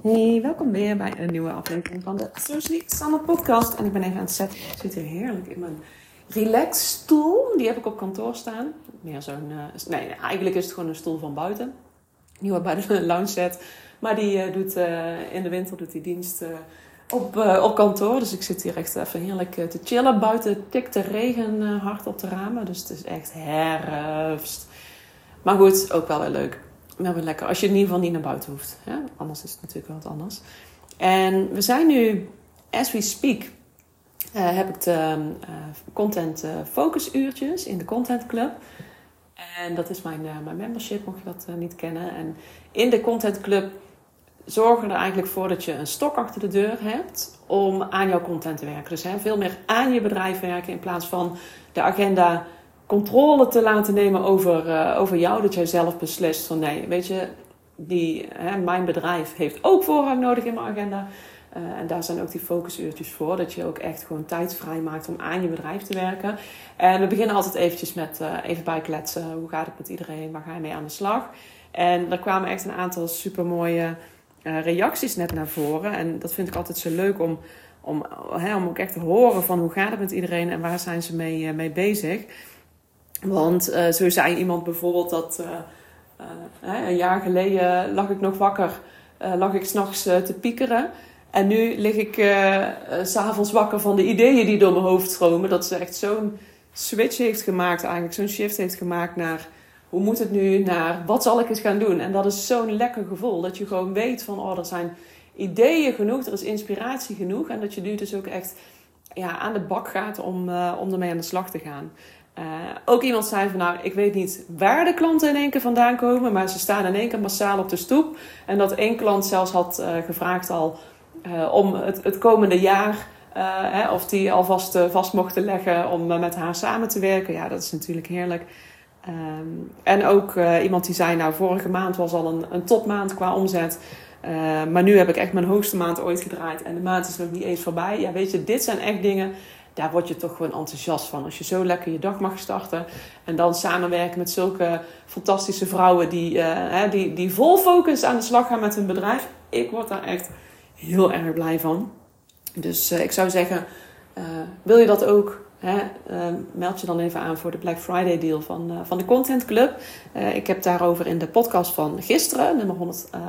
Hey, welkom weer bij een nieuwe aflevering van de Socially Standard podcast. En ik ben even aan het zetten. Ik zit hier heerlijk in mijn relaxstoel. Die heb ik op kantoor staan. Meer eigenlijk is het gewoon een stoel van buiten. Nieuwe bij de lounge set. Maar die doet in de winter doet die dienst op kantoor. Dus ik zit hier echt even heerlijk te chillen. Buiten tikt de regen hard op de ramen. Dus het is echt herfst. Maar goed, ook wel weer leuk. Maar wel lekker. Als je in ieder geval niet naar buiten hoeft. Hè? Anders is het natuurlijk wel wat anders. En we zijn nu, as we speak, heb ik de content focus uurtjes in de Content Club. En dat is mijn membership, mocht je dat niet kennen. En in de Content Club zorgen we er eigenlijk voor dat je een stok achter de deur hebt om aan jouw content te werken. Dus veel meer aan je bedrijf werken in plaats van de agenda controle te laten nemen over jou. Dat jij zelf beslist van nee, weet je, mijn bedrijf heeft ook voorrang nodig in mijn agenda. En daar zijn ook die focusuurtjes voor. Dat je ook echt gewoon tijd vrij maakt om aan je bedrijf te werken. En we beginnen altijd eventjes met even bijkletsen. Hoe gaat het met iedereen? Waar ga je mee aan de slag? En er kwamen echt een aantal supermooie reacties net naar voren. En dat vind ik altijd zo leuk om ook echt te horen van hoe gaat het met iedereen en waar zijn ze mee bezig. Want zo zei iemand bijvoorbeeld dat een jaar geleden lag ik nog wakker, lag ik 's nachts te piekeren. En nu lig ik 's avonds wakker van de ideeën die door mijn hoofd stromen. Dat ze echt zo'n switch heeft gemaakt, eigenlijk zo'n shift heeft gemaakt naar hoe moet het nu, naar wat zal ik eens gaan doen. En dat is zo'n lekker gevoel, dat je gewoon weet van er zijn ideeën genoeg, er is inspiratie genoeg. En dat je nu dus ook echt aan de bak gaat om ermee aan de slag te gaan. Ook iemand zei van ik weet niet waar de klanten in één keer vandaan komen, maar ze staan in één keer massaal op de stoep. En dat één klant zelfs had gevraagd al om het komende jaar, of die alvast vast mochten leggen om met haar samen te werken. Ja, dat is natuurlijk heerlijk. En ook iemand die zei, vorige maand was al een topmaand qua omzet. Maar nu heb ik echt mijn hoogste maand ooit gedraaid en de maand is nog niet eens voorbij. Ja, weet je, dit zijn echt dingen, daar word je toch gewoon enthousiast van. Als je zo lekker je dag mag starten en dan samenwerken met zulke fantastische vrouwen die vol focus aan de slag gaan met hun bedrijf. Ik word daar echt heel erg blij van. Dus ik zou zeggen, wil je dat ook? Meld je dan even aan voor de Black Friday deal van de Content Club. Ik heb daarover in de podcast van gisteren, nummer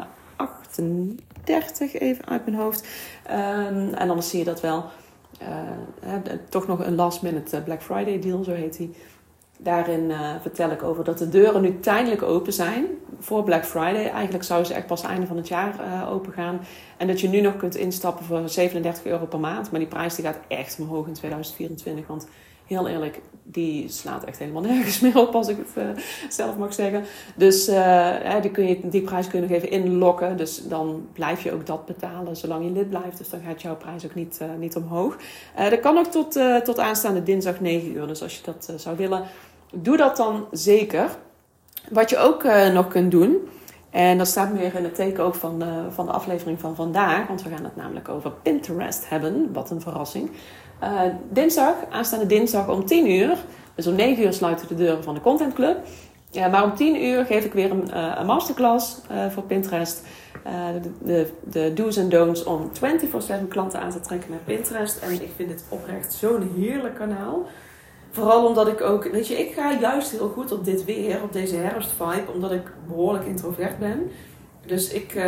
138, even uit mijn hoofd. En dan zie je dat wel. Toch nog een last minute Black Friday deal, zo heet die. Daarin vertel ik over dat de deuren nu tijdelijk open zijn voor Black Friday. Eigenlijk zouden ze echt pas einde van het jaar open gaan. En dat je nu nog kunt instappen voor €37 per maand. Maar die prijs die gaat echt omhoog in 2024. Want heel eerlijk, die slaat echt helemaal nergens meer op als ik het zelf mag zeggen. Dus die prijs kun je nog even inlokken. Dus dan blijf je ook dat betalen zolang je lid blijft. Dus dan gaat jouw prijs ook niet omhoog. Dat kan ook tot aanstaande dinsdag 9 uur. Dus als je dat zou willen, doe dat dan zeker. Wat je ook nog kunt doen, en dat staat meer in het teken ook van de aflevering van vandaag, want we gaan het namelijk over Pinterest hebben. Wat een verrassing. Aanstaande dinsdag om 10 uur, dus om 9 uur sluiten de deuren van de Content Club. Maar om 10 uur geef ik weer een masterclass voor Pinterest. De do's en don'ts om 24/7 klanten aan te trekken met Pinterest. En ik vind het oprecht zo'n heerlijk kanaal. Vooral omdat ik ook, weet je, ik ga juist heel goed op dit weer, op deze herfstvibe, omdat ik behoorlijk introvert ben. Dus ik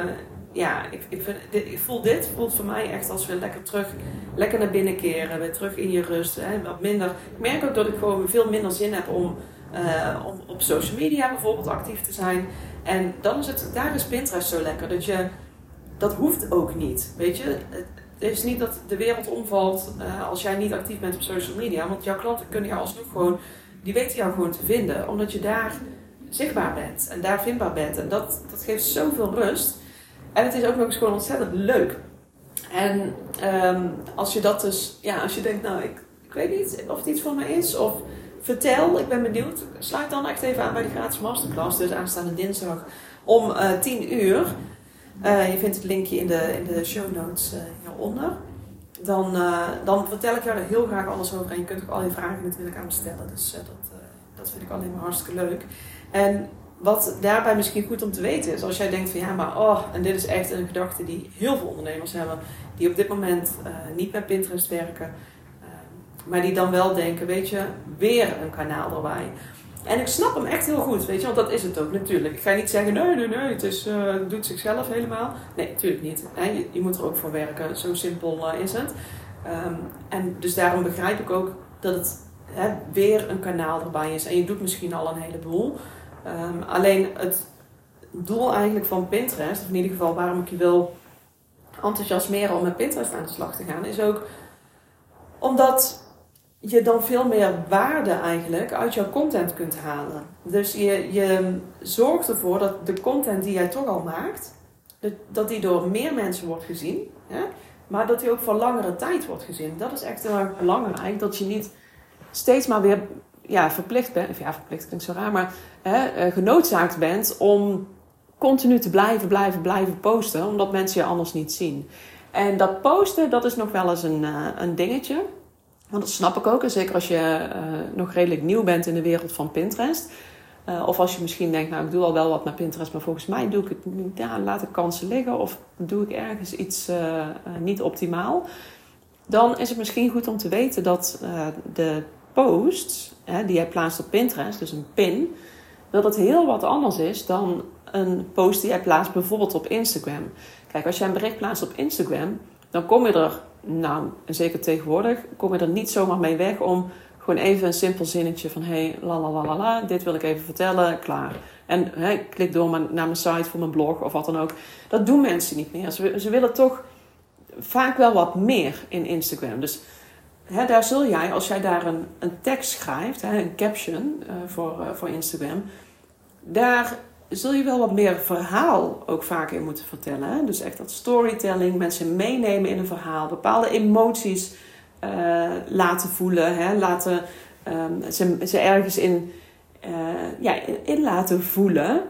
voelt voor mij echt als we lekker naar binnen keren, weer terug in je rust. Wat minder. Ik merk ook dat ik gewoon veel minder zin heb om op social media bijvoorbeeld actief te zijn. En daar is Pinterest zo lekker, dat hoeft ook niet, weet je. Het is niet dat de wereld omvalt als jij niet actief bent op social media. Want jouw klanten kunnen jou alsnog gewoon, die weten jou gewoon te vinden. Omdat je daar zichtbaar bent en daar vindbaar bent. En dat geeft zoveel rust. En het is ook nog eens gewoon ontzettend leuk. En als je dat dus, als je denkt, ik weet niet of het iets voor mij is. Of vertel, ik ben benieuwd. Sluit dan echt even aan bij de gratis masterclass. Dus aanstaande dinsdag om 10 uur. Je vindt het linkje in de show notes hieronder. Dan vertel ik jou er heel graag alles over. En je kunt ook al je vragen natuurlijk aan me stellen. Dus dat vind ik alleen maar hartstikke leuk. En wat daarbij misschien goed om te weten is, als jij denkt van ja, maar en dit is echt een gedachte die heel veel ondernemers hebben, die op dit moment niet met Pinterest werken, maar die dan wel denken, weet je, weer een kanaal erbij. En ik snap hem echt heel goed, weet je, want dat is het ook natuurlijk. Ik ga niet zeggen, nee, het doet zichzelf helemaal. Nee, natuurlijk niet. Je moet er ook voor werken, zo simpel is het. En dus daarom begrijp ik ook dat het weer een kanaal erbij is. En je doet misschien al een heleboel. Alleen het doel eigenlijk van Pinterest, of in ieder geval waarom ik je wil enthousiasmeren om met Pinterest aan de slag te gaan, is ook omdat je dan veel meer waarde eigenlijk uit jouw content kunt halen. Dus je zorgt ervoor dat de content die jij toch al maakt, dat die door meer mensen wordt gezien. Hè? Maar dat die ook voor langere tijd wordt gezien. Dat is echt heel erg belangrijk. Dat je niet steeds maar weer verplicht bent. Of verplicht klinkt zo raar. Maar genoodzaakt bent om continu te blijven posten. Omdat mensen je anders niet zien. En dat posten, dat is nog wel eens een dingetje. Want dat snap ik ook. En zeker als je nog redelijk nieuw bent in de wereld van Pinterest. Of als je misschien denkt, nou ik doe al wel wat met Pinterest. Maar volgens mij doe ik het niet. Ja, laat ik kansen liggen. Of doe ik ergens iets niet optimaal. Dan is het misschien goed om te weten dat de posts die jij plaatst op Pinterest. Dus een pin. Dat het heel wat anders is dan een post die jij plaatst bijvoorbeeld op Instagram. Kijk, als jij een bericht plaatst op Instagram. Dan kom je er, en zeker tegenwoordig, kom je er niet zomaar mee weg om gewoon even een simpel zinnetje van la, dit wil ik even vertellen, klaar. En klik door naar mijn site voor mijn blog of wat dan ook. Dat doen mensen niet meer. Ze willen toch vaak wel wat meer in Instagram. Dus daar zul jij, als jij daar een tekst schrijft, een caption voor Instagram, daar zul je wel wat meer verhaal ook vaak in moeten vertellen. Hè? Dus echt dat storytelling, mensen meenemen in een verhaal, bepaalde emoties laten voelen, laten ze ergens in laten voelen.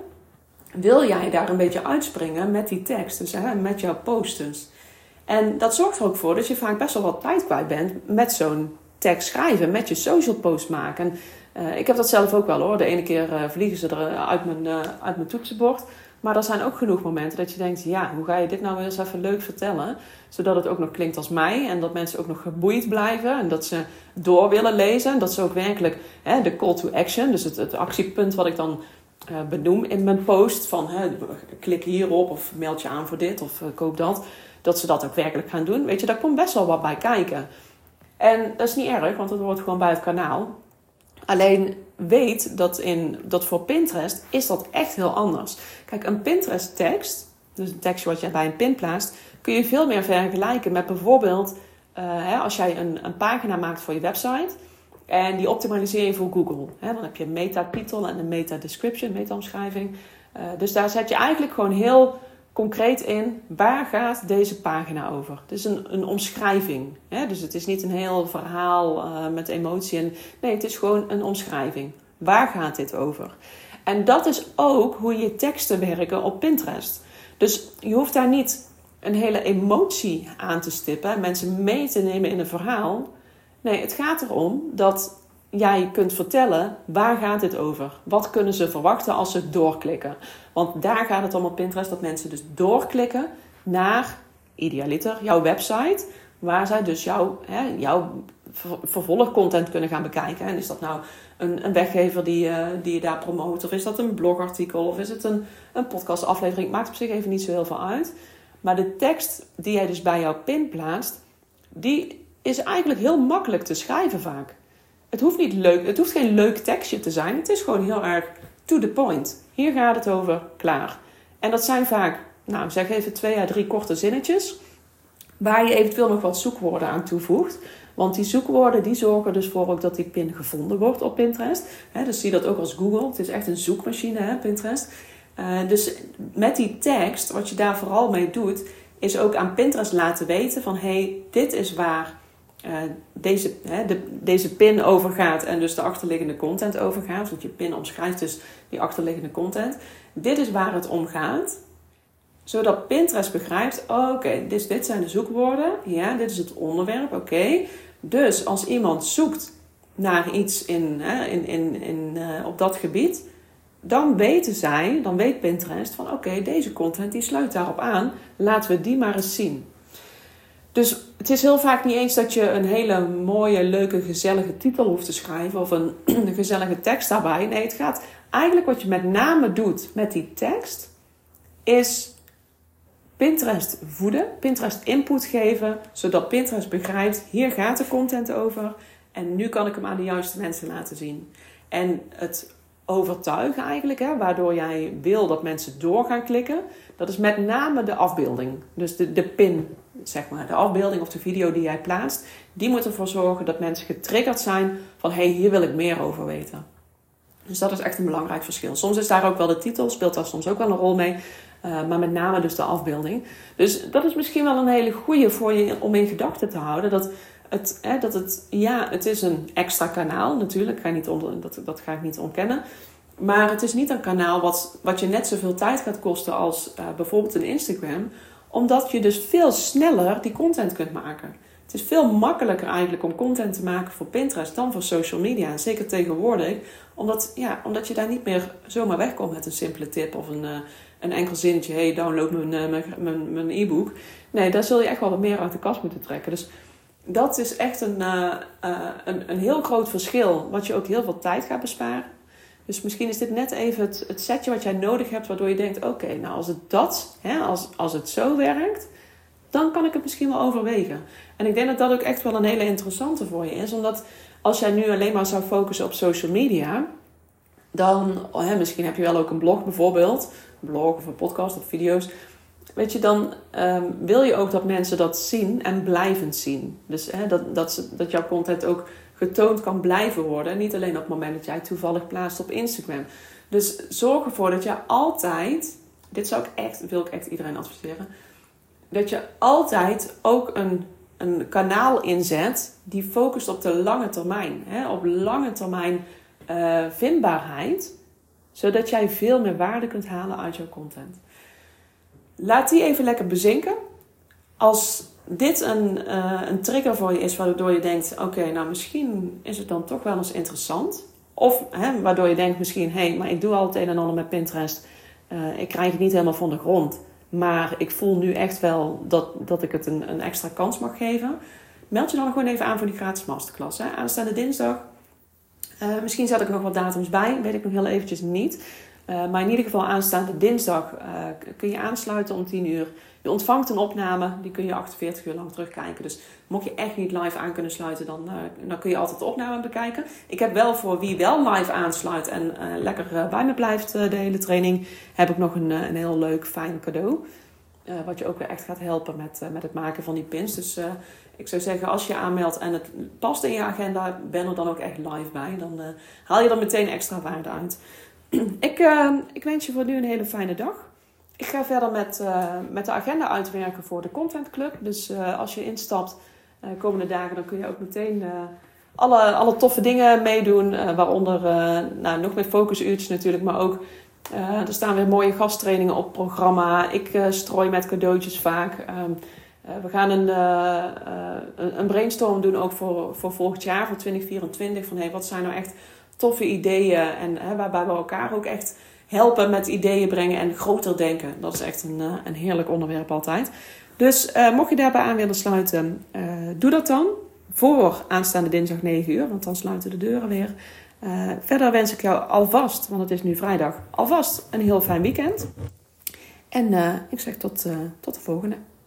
Wil jij daar een beetje uitspringen met die tekst, dus met jouw posters. En dat zorgt er ook voor dat je vaak best wel wat tijd kwijt bent met zo'n tekst schrijven, met je social post maken. Ik heb dat zelf ook wel hoor. De ene keer vliegen ze er uit mijn toetsenbord. Maar er zijn ook genoeg momenten dat je denkt, ja, hoe ga je dit nou weer eens even leuk vertellen? Zodat het ook nog klinkt als mij en dat mensen ook nog geboeid blijven en dat ze door willen lezen. En dat ze ook werkelijk de call to action, dus het actiepunt wat ik dan benoem in mijn post van klik hierop of meld je aan voor dit of koop dat ze dat ook werkelijk gaan doen. Weet je, daar komt best wel wat bij kijken. En dat is niet erg, want het hoort gewoon bij het kanaal. Alleen weet dat voor Pinterest is dat echt heel anders. Kijk, een Pinterest tekst, dus een tekstje wat je bij een pin plaatst, kun je veel meer vergelijken met bijvoorbeeld als jij een pagina maakt voor je website en die optimaliseer je voor Google. Dan heb je een meta-titel en een meta-description, meta-omschrijving. Dus daar zet je eigenlijk gewoon heel concreet in, waar gaat deze pagina over? Het is een omschrijving. Dus het is niet een heel verhaal met emotie. Nee, het is gewoon een omschrijving. Waar gaat dit over? En dat is ook hoe je teksten werken op Pinterest. Dus je hoeft daar niet een hele emotie aan te stippen, mensen mee te nemen in een verhaal. Nee, het gaat erom dat jij kunt vertellen, waar gaat dit over? Wat kunnen ze verwachten als ze verklikken? Want daar gaat het om op Pinterest, dat mensen dus doorklikken naar, idealiter, jouw website, waar zij dus jouw vervolgcontent kunnen gaan bekijken. En is dat nou een weggever die je daar promoot, of is dat een blogartikel, of is het een podcastaflevering? Maakt op zich even niet zo heel veel uit. Maar de tekst die jij dus bij jouw pin plaatst, die is eigenlijk heel makkelijk te schrijven vaak. Het hoeft geen leuk tekstje te zijn. Het is gewoon heel erg to the point. Hier gaat het over, klaar. En dat zijn vaak, zeg even 2 à 3 korte zinnetjes, waar je eventueel nog wat zoekwoorden aan toevoegt. Want die zoekwoorden die zorgen dus voor ook dat die pin gevonden wordt op Pinterest. Dus zie dat ook als Google. Het is echt een zoekmachine, Pinterest. Dus met die tekst, wat je daar vooral mee doet, is ook aan Pinterest laten weten van dit is waar deze pin over gaat en dus de achterliggende content over gaat. Want je pin omschrijft dus die achterliggende content. Dit is waar het om gaat. Zodat Pinterest begrijpt, oké, dit zijn de zoekwoorden. Ja, dit is het onderwerp, oké. Dus als iemand zoekt naar iets op dat gebied, dan weet Pinterest van oké, deze content die sluit daarop aan. Laten we die maar eens zien. Dus het is heel vaak niet eens dat je een hele mooie, leuke, gezellige titel hoeft te schrijven of een gezellige tekst daarbij. Nee, het gaat eigenlijk wat je met name doet met die tekst is Pinterest voeden, Pinterest input geven, zodat Pinterest begrijpt, hier gaat de content over en nu kan ik hem aan de juiste mensen laten zien. En het overtuigen eigenlijk, waardoor jij wil dat mensen door gaan klikken, dat is met name de afbeelding. Dus de pin, zeg maar, de afbeelding of de video die jij plaatst, die moet ervoor zorgen dat mensen getriggerd zijn van hey, hier wil ik meer over weten. Dus dat is echt een belangrijk verschil. Soms is daar ook wel de titel, speelt daar soms ook wel een rol mee. Maar met name dus de afbeelding. Dus dat is misschien wel een hele goeie voor je om in gedachten te houden. Het is een extra kanaal natuurlijk. Dat ga ik niet ontkennen. Maar het is niet een kanaal wat je net zoveel tijd gaat kosten als bijvoorbeeld een Instagram. Omdat je dus veel sneller die content kunt maken. Het is veel makkelijker eigenlijk om content te maken voor Pinterest dan voor social media. En zeker tegenwoordig. Omdat je daar niet meer zomaar wegkomt met een simpele tip of een enkel zinnetje. Hey, download mijn e-book. Nee, daar zul je echt wel wat meer uit de kast moeten trekken. Dus dat is echt een heel groot verschil. Wat je ook heel veel tijd gaat besparen. Dus misschien is dit net even het setje wat jij nodig hebt. Waardoor je denkt, oké, nou als het zo werkt, dan kan ik het misschien wel overwegen. En ik denk dat dat ook echt wel een hele interessante voor je is. Omdat als jij nu alleen maar zou focussen op social media, dan, misschien heb je wel ook een blog bijvoorbeeld. Een blog of een podcast of video's. Weet je, dan wil je ook dat mensen dat zien en blijvend zien. Dus dat jouw content ook getoond kan blijven worden. Niet alleen op het moment dat jij toevallig plaatst op Instagram. Dus zorg ervoor dat je altijd, dit wil ik echt iedereen adviseren, dat je altijd ook een kanaal inzet die focust op de lange termijn. Op lange termijn vindbaarheid. Zodat jij veel meer waarde kunt halen uit jouw content. Laat die even lekker bezinken. Als dit een trigger voor je is waardoor je denkt, oké, nou misschien is het dan toch wel eens interessant. Of waardoor je denkt misschien, maar ik doe al het een en ander met Pinterest. Ik krijg het niet helemaal van de grond. Maar ik voel nu echt wel dat ik het een extra kans mag geven. Meld je dan gewoon even aan voor die gratis masterclass. Aanstaande dinsdag. Misschien zet ik nog wat datums bij. Weet ik nog heel eventjes niet. Maar in ieder geval aanstaande dinsdag kun je aansluiten om 10 uur. Je ontvangt een opname. Die kun je 48 uur lang terugkijken. Dus mocht je echt niet live aan kunnen sluiten, dan kun je altijd de opname bekijken. Ik heb wel voor wie wel live aansluit en lekker bij me blijft de hele training, heb ik nog een heel leuk, fijn cadeau. Wat je ook weer echt gaat helpen met het maken van die pins. Dus ik zou zeggen, als je aanmeldt en het past in je agenda, ben er dan ook echt live bij. Dan haal je er meteen extra waarde uit. Ik wens je voor nu een hele fijne dag. Ik ga verder met de agenda uitwerken voor de Content Club. Dus als je instapt komende dagen, dan kun je ook meteen alle toffe dingen meedoen. Waaronder nog meer focusuurtjes natuurlijk, maar ook er staan weer mooie gasttrainingen op programma. Ik strooi met cadeautjes vaak. We gaan een brainstorm doen ook voor volgend jaar, voor 2024. Van wat zijn nou echt toffe ideeën en waarbij we elkaar ook echt helpen met ideeën brengen en groter denken. Dat is echt een heerlijk onderwerp altijd. Dus mocht je daarbij aan willen sluiten, doe dat dan voor aanstaande dinsdag 9 uur, want dan sluiten de deuren weer. Verder wens ik jou alvast, want het is nu vrijdag, alvast een heel fijn weekend. En ik zeg tot de volgende.